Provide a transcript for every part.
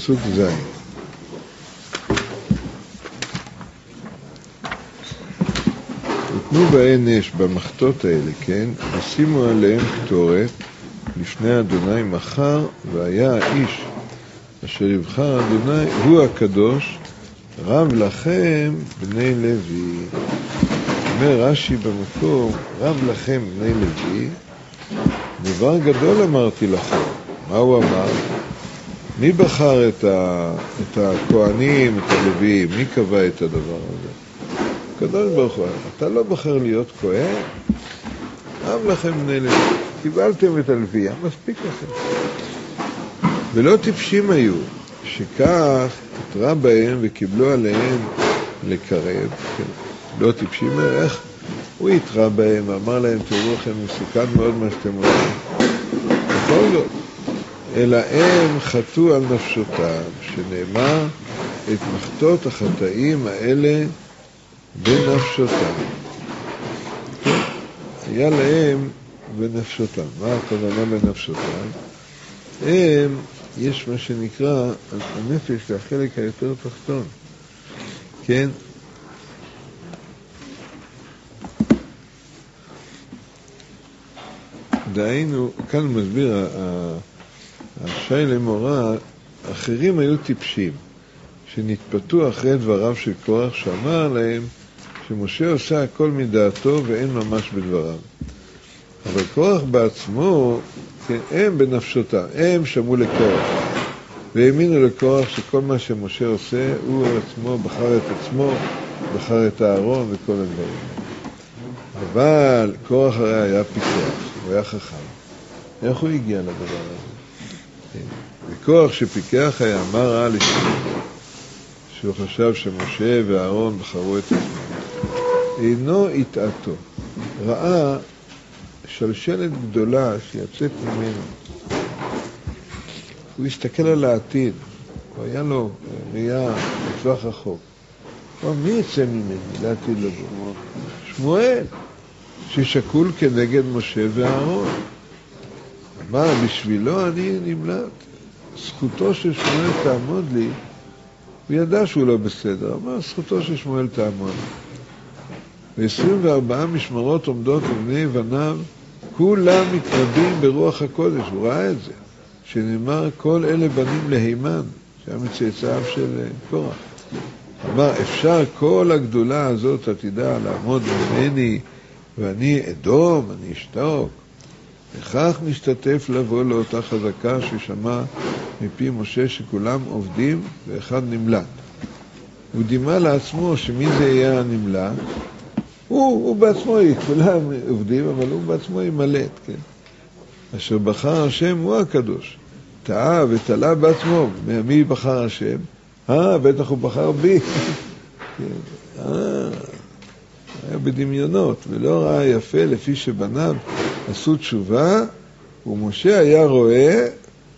פסוק ז'. ותנו בהן אש במחתות האלה, כן? ושימו עליהם קטורת לפני אדוני מחר, והיה האיש אשר יבחר אדוני הוא הקדוש, רב לכם בני לוי. אומר רש"י במקום, רב לכם בני לוי, דבר גדול אמרתי לכם. מה הוא אמר? מי בחר את הכהנים, את הלוויים? מי קבע את הדבר הזה? הקדוש ברוך הוא. אתה לא בחר להיות כהן? רב לכם בני לוי. קיבלתם את הלוויה, מספיק לכם. ולא טיפשים היו, שכך התרה בהם וקיבלו עליהם לקרב. כן. לא טיפשים, איך? הוא התרה בהם, אמר להם, תראו לכם, מסוכן מאוד מה שאתם רואים. בכל זאת. אלא הם חטאו על נפשותם, שנאמר את מחתות החטאים האלה בנפשותם. כן. היה להם בנפשותם. מה הכוונה בנפשותם? הם, יש מה שנקרא, הנפש זה החלק היותר תחתון. כן? דהיינו, כאן מסביר השי למורה, אחרים היו טיפשים, שנתפתו אחרי דבריו של קורח, שאמר להם שמשה עושה הכל מדעתו ואין ממש בדבריו. אבל קורח בעצמו, כן, הם בנפשותם, הם שמעו לקורח, והאמינו לקורח שכל מה שמשה עושה, הוא עצמו בחר את עצמו, בחר את הארון וכל הדברים. אבל קורח הרי היה פיקוח, הוא היה חכם. איך הוא הגיע לדבר הזה? וקורח שפיקח היה, מה ראה לשמוע? שהוא חשב שמשה ואהרון בחרו את עצמם. אינו התעתו. ראה שלשלת גדולה שיצאת ממנו. הוא הסתכל על העתיד. הוא היה לו ראייה בטווח רחוק. הוא אמר, מי יצא ממני לעתיד לבוא? שמואל, ששקול כנגד משה ואהרון. אמר, בשבילו אני נמלט. זכותו של שמואל תעמוד לי. הוא ידע שהוא לא בסדר. אמר, זכותו של שמואל תעמוד לי. ו24 משמרות עומדות לבני בניו, כולם מתרבים ברוח הקודש. הוא ראה את זה. שנאמר, כל אלה בנים להימן, שהיה מצאצאיו של קורח. אמר, אפשר כל הגדולה הזאת עתידה לעמוד ממני, ואני אדום, אני אשתוק. וכך משתתף לבוא לאותה חזקה ששמע מפי משה שכולם עובדים ואחד נמלט. הוא דימה לעצמו שמי זה יהיה הנמלט? הוא בעצמו, כולם עובדים, אבל הוא בעצמו ימלט, כן? אשר בחר השם הוא הקדוש. טעה ותלה בעצמו. מי בחר השם? בטח הוא בחר בי. היה בדמיונות, ולא ראה יפה לפי שבניו עשו תשובה, ומשה היה רואה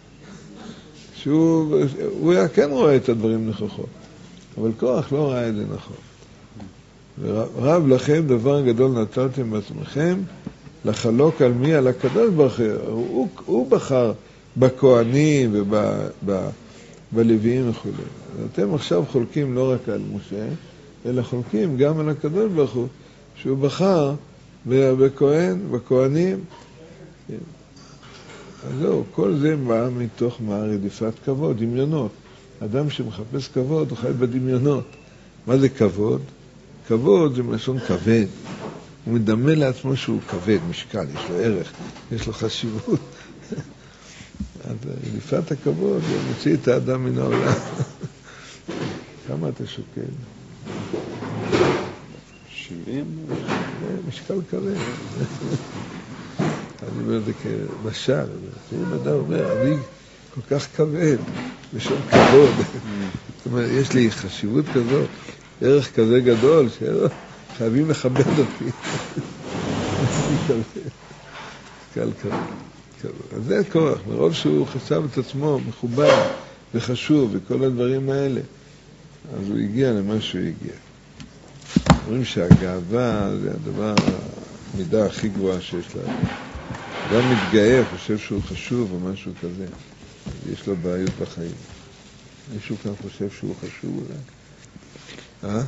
שהוא היה כן רואה את הדברים נכוחות, אבל קורח לא ראה את זה נכון. ורב לכם דבר גדול נתתם בעצמכם, לחלוק על מי? על הקדוש ברוך הוא. הוא בחר בכהנים ובלוויים וכו'. אתם עכשיו חולקים לא רק על משה, אלא חולקים גם על הקדוש ברוך הוא, שהוא בחר בכהנים. אז זהו, כל זה בא מתוך רדיפת כבוד, דמיונות. אדם שמחפש כבוד, הוא חי בדמיונות. מה זה כבוד? כבוד זה מלשון כבד. הוא מדמה לעצמו שהוא כבד, משקל, יש לו ערך, יש לו חשיבות. אז רדיפת הכבוד, זה מוציא את האדם מן העולם. כמה אתה שוקל? 70? משקל כבד. אני אומר את זה כמשל. אם אדם אומר, אני כל כך כבד, בשום כבוד. זאת אומרת, יש לי חשיבות כזאת, ערך כזה גדול, שחייבים לכבד אותי. משקל כבד. אז זה כוח, מרוב שהוא חשב את עצמו מכובד וחשוב וכל הדברים האלה, אז הוא הגיע למה שהוא הגיע. אומרים שהגאווה זה הדבר, המידה הכי גבוהה שיש לה. גם מתגאה, חושב שהוא חשוב או משהו כזה. יש לו בעיות בחיים. מישהו כאן חושב שהוא חשוב אולי?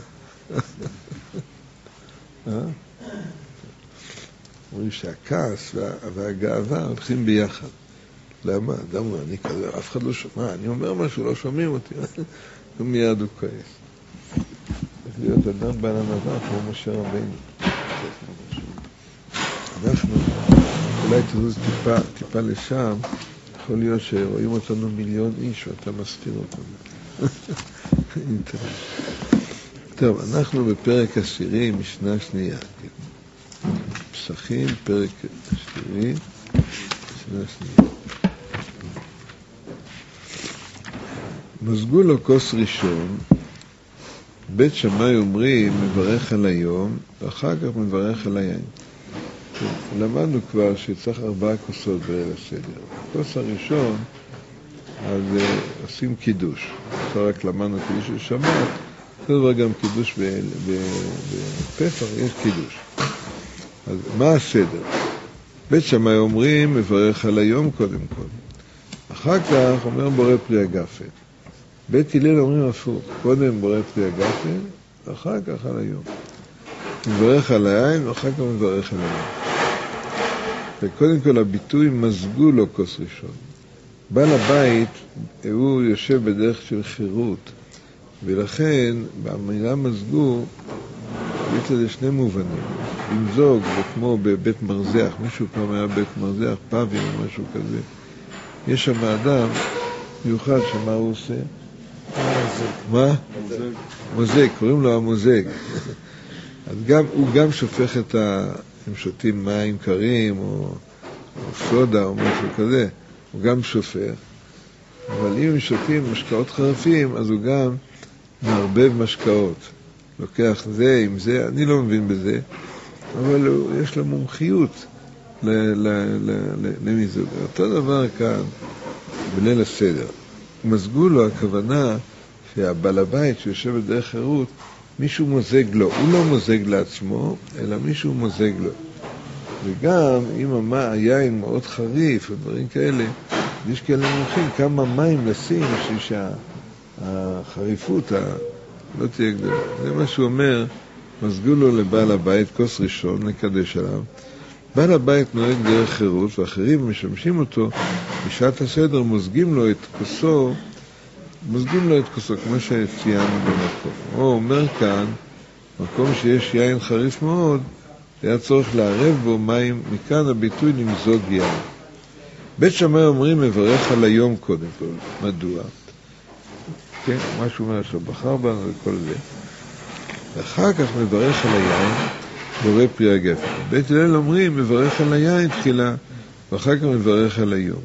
אומרים שהכעס והגאווה הולכים ביחד. למה? אדם אומר, אני כזה, אף אחד לא שומע, אני אומר משהו, לא שומעים אותי. ומיד הוא כועס. צריך להיות אדם בעל ענווה כמו משה רבינו. אנחנו, אולי תזוז טיפה לשם, יכול להיות שרואים אותנו מיליון איש ואתה מסתיר אותנו. טוב, אנחנו בפרק עשירי, משנה שנייה. פסחים, פרק עשירי, משנה שנייה. מזגו לו כוס ראשון, בית שמאי אומרים מברך על היום, ואחר כך מברך על היין. למדנו כבר שצריך 4 כוסות בליל הסדר. הכוס הראשון, אז עושים קידוש. עכשיו רק למדנו קידוש בשבת, כל דבר גם קידוש בפסח, יש קידוש. אז מה הסדר? בית שמאי אומרים מברך על היום קודם כל. אחר כך אומר בורא פרי הגפן. בית הלל אומרים הפוך, קודם בורא פרי הגפן, ואחר כך על היום. מברך על היין, ואחר כך מברך על היום. וקודם כל הביטוי מזגו לו כוס ראשון. בעל הבית, הוא יושב בדרך של חירות, ולכן במילה מזגו, יש לזה 2 מובנים. למזוג, זה כמו בבית מרזח, מישהו פעם היה בית מרזח, פאבים או משהו כזה. יש שם אדם מיוחד שמה הוא עושה? מה? מוזג, קוראים לו המוזג. אז הוא גם שופך הם שותים מים קרים או סודה או משהו כזה, הוא גם שופך. אבל אם הם שותים משקאות חרפים, אז הוא גם מערבב משקאות. לוקח זה עם זה, אני לא מבין בזה, אבל יש לו מומחיות למיזוג. אותו דבר כאן בליל הסדר. מזגו לו, הכוונה שהבעל הבית שיושב בדרך חירות, מישהו מוזג לו, הוא לא מוזג לעצמו, אלא מישהו מוזג לו. וגם אם היין מאוד חריף ודברים כאלה, יש כאלה מומחים כמה מים לשים בשביל שהחריפות לא תהיה גדולה. זה מה שהוא אומר, מזגו לו לבעל הבית כוס ראשון, נקדש עליו. בעל הבית נוהג דרך חירות, ואחרים משמשים אותו, בשעת הסדר מוזגים לו את כוסו, כמו שציינו במקום. הוא אומר כאן, מקום שיש יין חריף מאוד, היה צורך לערב בו מים, מכאן הביטוי למזוג יין. בית שמאי אומרים מברך על היום קודם כל. מדוע? כן, משהו אומר שבחר בנו וכל זה. ואחר כך מברך על היין, בורא פרי הגפן. בית הלל אומרים מברך על היין תחילה, ואחר כך מברך על היום.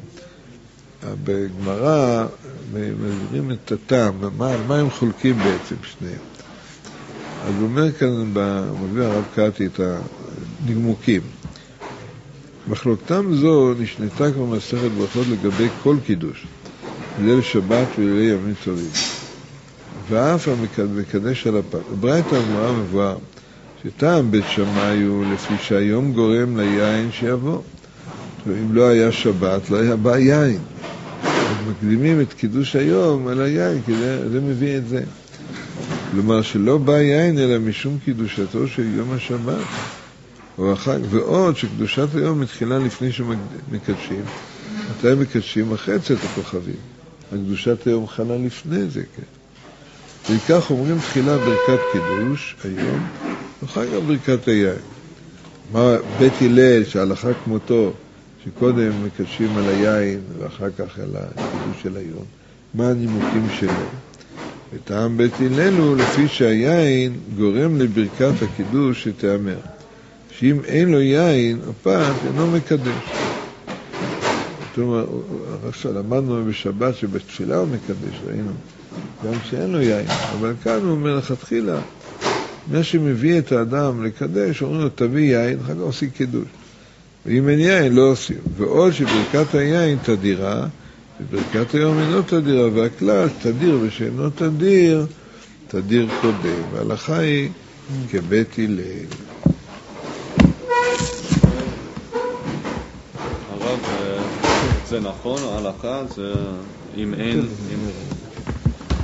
בגמרא מביאים את הטעם, מה הם חולקים בעצם שניהם. אז הוא אומר כאן, מביא הרב קראתי את הנגמוקים. מחלוקתם זו נשנתה כבר מסכת ברכות לגבי כל קידוש, ליל שבת ולילי ימים טובים. ואף המקדש על הפת. ברייתא הגמרא מבואר, שטעם בית שמאי הוא לפי שהיום גורם ליין שיבוא. אם לא היה שבת, לא היה בא יין. אז מקדימים את קידוש היום על היין, כי זה מביא את זה. כלומר שלא בא יין אלא משום קידושתו של יום השבת. ועוד שקדושת היום מתחילה לפני שמקדשים. מתי מקדשים? אחרי צאת הכוכבים. הקדושת היום חלה לפני זה, כן. וכך אומרים תחילה ברכת קידוש היום, ואחר כך ברכת היין. מה בית הלל שההלכה כמותו, שקודם מקדשים על היין ואחר כך על הקידוש של היום, מה הנימוקים שלהם? וטעם בית הלל הוא לפי שהיין גורם לברכת הקידוש שתאמר, שאם אין לו יין, הפת אינו מקדש. זאת אומרת, עכשיו למדנו בשבת שבתפילה הוא מקדש, ראינו, גם שאין לו יין, אבל כאן הוא אומר לכתחילה, מה שמביא את האדם לקדש, אומרים לו תביא יין, אחר כך עושים קידוש. ואם אין יין לא עושים. ועוד שברכת היין תדירה, וברכת היום אינו תדירה, והכלל תדיר ושאינו תדיר, תדיר קודם. וההלכה היא כבית הלל. הרב, זה נכון, ההלכה זה אם אין...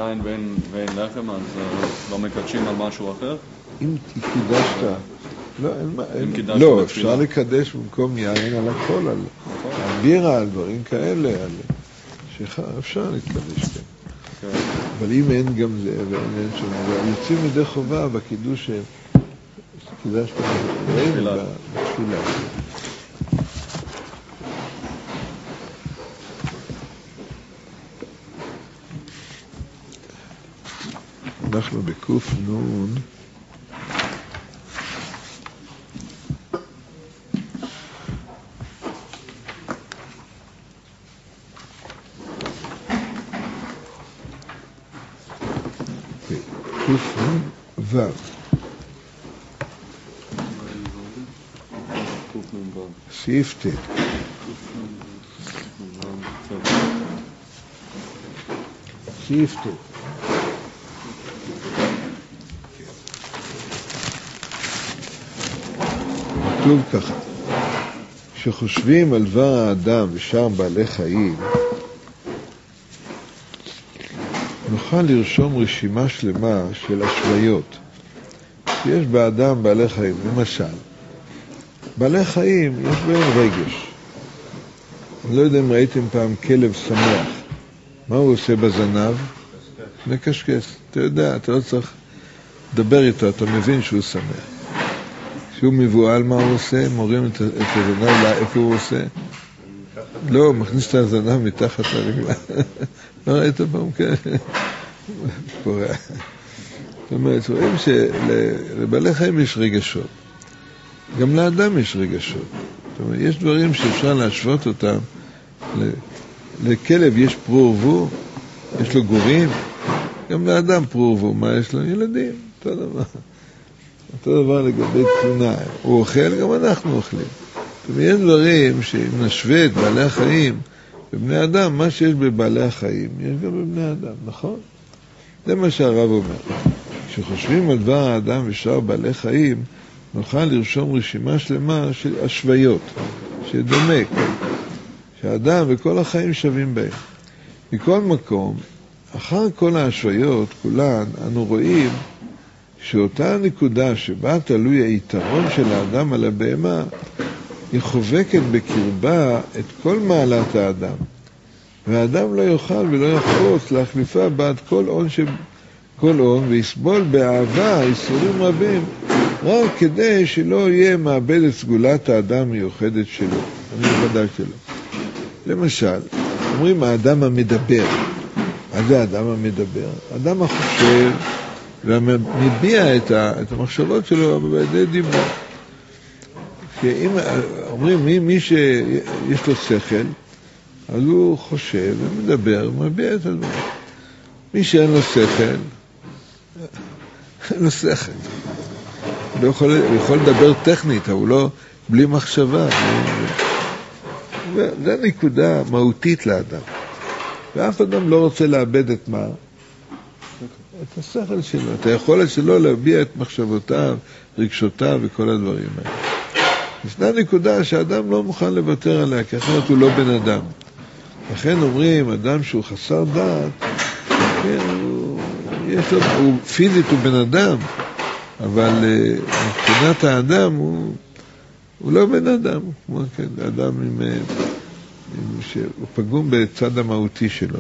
יין ואין לחם, אז לא מקדשים על משהו אחר? אם קידשת, לא, אפשר לקדש במקום יין על הכל, על בירה, על דברים כאלה, אפשר להתקדש, כן. אבל אם אין גם זה, ואין שם, יוצאים ידי חובה בקידוש שקידשת בתפילה. אנחנו בקוף נון, קוף נון ו' סעיף ט' סעיף ט' כתוב ככה, כשחושבים על דבר האדם ושאר בעלי חיים, נוכל לרשום רשימה שלמה של השוויות שיש באדם בעלי חיים. למשל, בעלי חיים יש בהם רגש. אני לא יודע אם ראיתם פעם כלב שמח. מה הוא עושה בזנב? מקשקש. אתה יודע, אתה לא צריך לדבר איתו, אתה מבין שהוא שמח. כשהוא מבועל, מה הוא עושה? מורים את הזנב, איפה הוא עושה? לא, מכניס את הזנב מתחת לרגלה. לא ראית פעם כאלה? פורע. זאת אומרת, רואים שלבעלי חיים יש רגשות. גם לאדם יש רגשות. זאת אומרת, יש דברים שאפשר להשוות אותם. לכלב יש פרו ורבו, יש לו גורים. גם לאדם פרו ורבו, מה יש לו? ילדים, אותו דבר. אותו דבר לגבי תלונה. הוא אוכל, גם אנחנו אוכלים. זאת אומרת, יש דברים שאם נשווה את בעלי החיים בבני אדם, מה שיש בבעלי החיים, יש גם בבני אדם, נכון? זה מה שהרב אומר. כשחושבים על דבר האדם ושאר בעלי חיים, נוכל לרשום רשימה שלמה של השוויות, שדומה, שהאדם וכל החיים שווים בהם. מכל מקום, אחר כל ההשוויות, כולן, אנו רואים שאותה נקודה שבה תלוי היתרון של האדם על הבהמה, היא חובקת בקרבה את כל מעלת האדם. והאדם לא יוכל ולא יחפוץ להחליפה בעד כל און ויסבול באהבה איסורים רבים, רק כדי שלא יהיה מאבד את סגולת האדם המיוחדת שלו, המיוחדה שלו. למשל, אומרים האדם המדבר. מה זה האדם המדבר? האדם החושב ומביע את המחשבות שלו בידי דיבור. שאם אומרים מי שיש לו שכל, אז הוא חושב ומדבר ומביע את הדבר. מי שאין לו שכל, אין לו שכל. הוא יכול לדבר טכנית, אבל לא בלי מחשבה. זו נקודה מהותית לאדם. ואף אדם לא רוצה לאבד את מה? את השכל שלו, את היכולת שלו להביע את מחשבותיו, רגשותיו וכל הדברים האלה. ישנה נקודה שהאדם לא מוכן לוותר עליה, כי אחרת הוא לא בן אדם. לכן אומרים, אדם שהוא חסר דעת, כן, הוא פיזית הוא בן אדם, אבל מבחינת האדם הוא לא בן אדם, כמו כן, אדם שהוא פגום בצד המהותי שלו.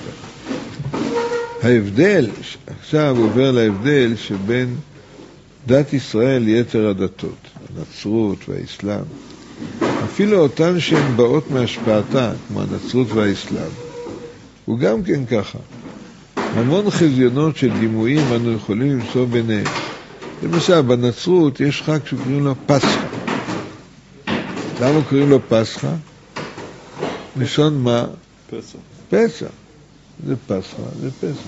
ההבדל, עכשיו עובר להבדל שבין דת ישראל ליתר הדתות, הנצרות והאסלאם. אפילו אותן שהן באות מהשפעתה, כמו הנצרות והאסלאם, הוא גם כן ככה. המון חזיונות של דימויים אנו יכולים למצוא ביניהם. למשל, בנצרות יש חג שקוראים לו פסחא. למה קוראים לו פסחא? לשון מה? פסח. פסח. זה פסחא, זה פסח.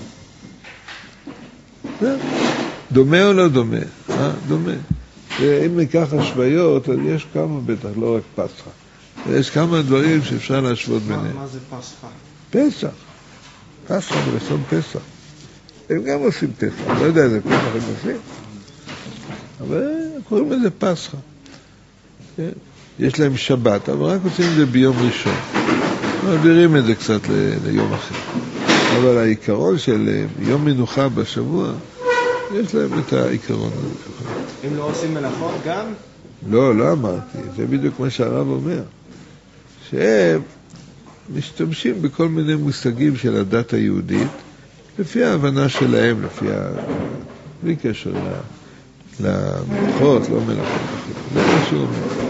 זה דומה או לא דומה? דומה. ואם ניקח השוויות, אז יש כמה בטח, לא רק פסחא. יש כמה דברים שאפשר להשוות ביניהם. מה זה פסחא? פסח. פסחא בלשון פסח. הם גם עושים פסח. לא יודע איזה פסח הם עושים. אבל קוראים לזה פסחא. כן? יש להם שבת, אבל רק עושים את זה ביום ראשון. מעבירים את זה קצת ליום אחר. אבל העיקרון של יום מנוחה בשבוע, יש להם את העיקרון הזה. אם לא עושים מלאכות גם? לא אמרתי, זה בדיוק מה שהרב אומר. שהם משתמשים בכל מיני מושגים של הדת היהודית, לפי ההבנה שלהם, בלי קשר למלאכות, לא מלאכות, זה מה שהוא אומר.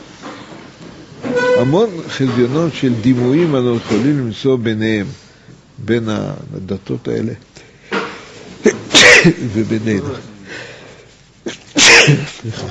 המון חזיונות של דימויים אנחנו יכולים למצוא ביניהם, בין הדתות האלה ובינינו. סליחה.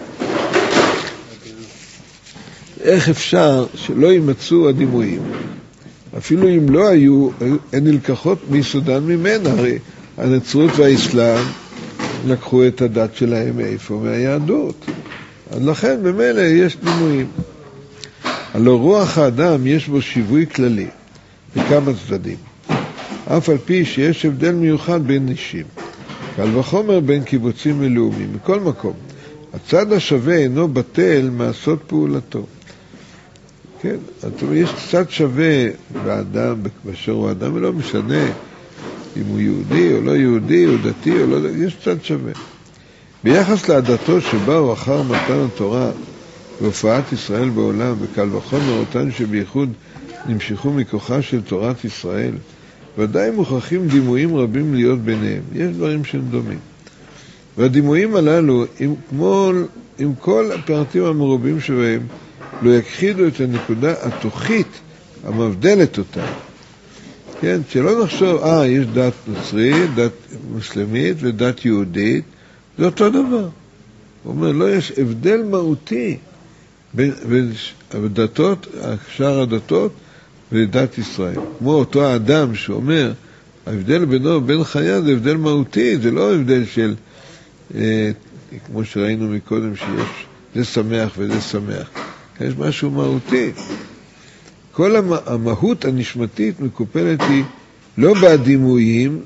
איך אפשר שלא יימצאו הדימויים? אפילו אם לא היו, הן נלקחות מיסודן ממנה. הרי הנצרות והאסלאם לקחו את הדת שלהם מאיפה? מהיהדות. אז לכן במילא יש דימויים. הלא רוח האדם יש בו שיווי כללי בכמה צדדים, אף על פי שיש הבדל מיוחד בין אישים, קל וחומר בין קיבוצים ולאומים. מכל מקום, הצד השווה אינו בטל מעשות פעולתו. כן, יש צד שווה באדם, באשר הוא אדם, ולא משנה אם הוא יהודי או לא יהודי, או דתי או לא, יש צד שווה. ביחס לעדתו שבאו אחר מתן התורה והופעת ישראל בעולם, וקל וחומר אותן שבייחוד נמשכו מכוחה של תורת ישראל, ודאי מוכרחים דימויים רבים להיות ביניהם. יש דברים שהם דומים. והדימויים הללו, עם כל הפרטים המרובים שבהם, לא יכחידו את הנקודה התוכית המבדלת אותה. כן, שלא נחשוב, יש דת נוצרית, דת מוסלמית ודת יהודית, זה אותו דבר. הוא אומר, לא, יש הבדל מהותי בין הדתות, שאר הדתות ודת ישראל. כמו אותו האדם שאומר, ההבדל בינו ובין חיה זה הבדל מהותי, זה לא הבדל של, כמו שראינו מקודם, שיש זה שמח וזה שמח. יש משהו מהותי. כל המהות הנשמתית מקופלת היא לא בדימויים,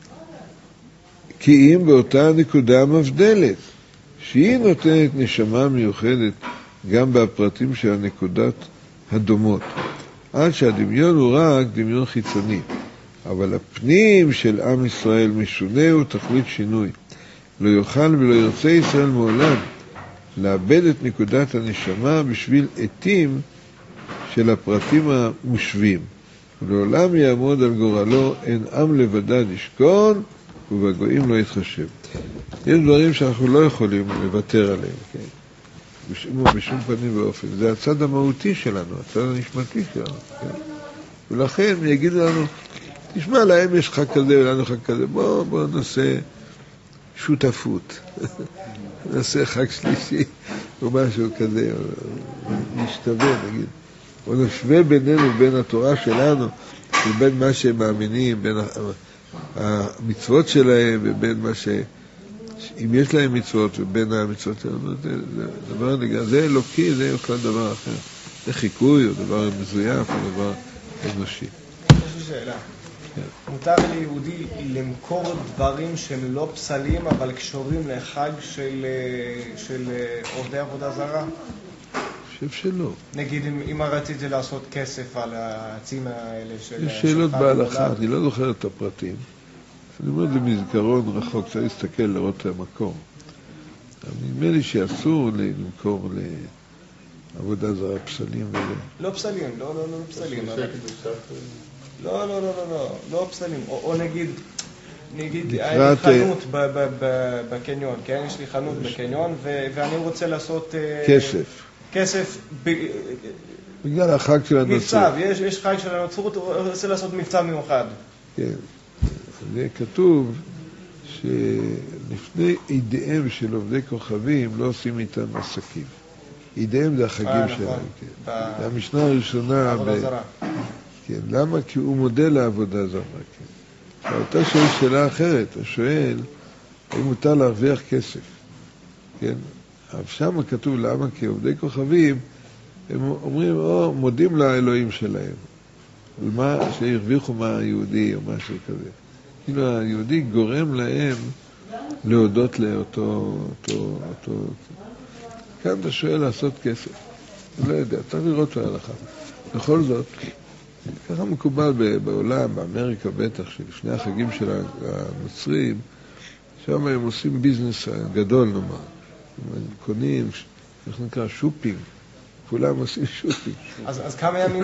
כי אם באותה נקודה מבדלת, שהיא נותנת נשמה מיוחדת גם בפרטים של הנקודות הדומות, עד שהדמיון הוא רק דמיון חיצוני. אבל הפנים של עם ישראל משונה הוא תכלית שינוי. לא יוכל ולא ירצה ישראל מעולם לאבד את נקודת הנשמה בשביל עתים של הפרטים המושווים. ולעולם יעמוד על גורלו, אין עם לבדד ישכון ובגויים לא יתחשב. יש דברים שאנחנו לא יכולים לוותר עליהם, כן? בשום פנים ואופן. זה הצד המהותי שלנו, הצד הנשמתי שלנו, כן? ולכן יגידו לנו, תשמע, להם יש חג כזה ולנו חג כזה, בוא נעשה שותפות. נעשה חג שלישי או משהו כזה, נשתווה, נגיד. או נשווה בינינו, בין התורה שלנו, ובין מה שהם מאמינים, בין המצוות שלהם, ובין מה אם יש להם מצוות, ובין המצוות שלנו, זה דבר נגע, זה אלוקי, זה כל דבר אחר. זה חיקוי, או דבר מזויף, או דבר אנושי. יש לי שאלה. מותר ליהודי למכור דברים שהם לא פסלים, אבל קשורים לחג של עובדי עבודה זרה? אני חושב שלא. נגיד, אם רציתי לעשות כסף על העצים האלה של... יש שאלות בהלכה, אני לא זוכר את הפרטים. אני אומר, זה מזכרון רחוק, צריך להסתכל לראות את המקום. נדמה לי שאסור למכור לעבודה זרה פסלים וזה. לא פסלים, לא פסלים. לא פסלים. או נגיד, היה לי חנות בקניון, כן? יש לי חנות בקניון, ואני רוצה לעשות... כסף בגלל החג של הנצרות. מבצע, יש חג של הנצרות, הוא רוצה לעשות מבצע מיוחד. כן. זה כתוב שלפני ידיהם של עובדי כוכבים לא עושים איתם עסקים. ידיהם זה החגים שלהם. כן. זה המשנה הראשונה. עבודה זרה. כן. למה? כי הוא מודה לעבודה זרה. כן. אתה שואל שאלה אחרת, אתה שואל האם מותר להרוויח כסף. כן. אבל שם כתוב למה? כי עובדי כוכבים הם אומרים, מודים לאלוהים שלהם. על מה שהרוויחו מהיהודי או משהו כזה. כאילו היהודי גורם להם להודות לאותו... כאן אתה שואל לעשות כסף. לא יודע, צריך לראות להלכה. בכל זאת, ככה מקובל בעולם, באמריקה בטח, שלפני החגים של הנוצרים, שם הם עושים ביזנס גדול נאמר. הם קונים, איך נקרא, שופינג. כולם עושים שופינג. אז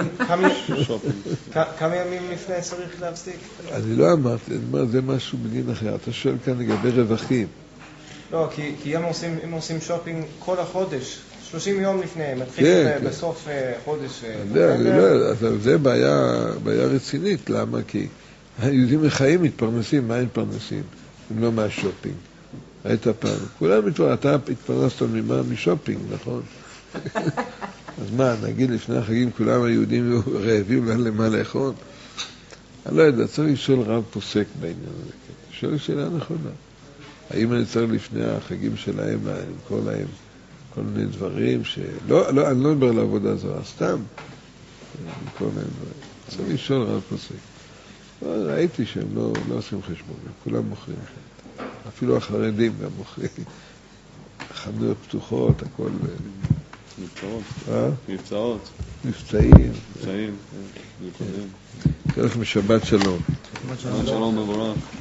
כמה ימים לפני צריך להפסיק? אני לא אמרתי, זה משהו בגין אחר. אתה שואל כאן לגבי רווחים. לא, כי הם עושים שופינג כל החודש. 30 יום לפני, הם מתחילים בסוף חודש. זה בעיה רצינית. למה? כי היהודים החיים מתפרנסים, מה הם מתפרנסים? אם לא מהשופינג. היית פעם. אתה התפרנסת משופינג, נכון? אז מה, נגיד לפני החגים כולם היהודים רעבים למה לאכול? אני לא יודע, צריך לשאול רב פוסק בעניין הזה. שואל שאלה נכונה. האם אני צריך לפני החגים שלהם למכור להם כל מיני דברים אני לא מדבר לעבודה זרה, סתם למכור להם דברים. צריך לשאול רב פוסק. ראיתי שהם לא עושים חשבון, כולם מוכרים. אפילו החרדים גם מוכרים. חנויות פתוחות, הכל... מבצעות. מבצעים. מבצעים. כלך משבת שלום. שבת שלום מבורך.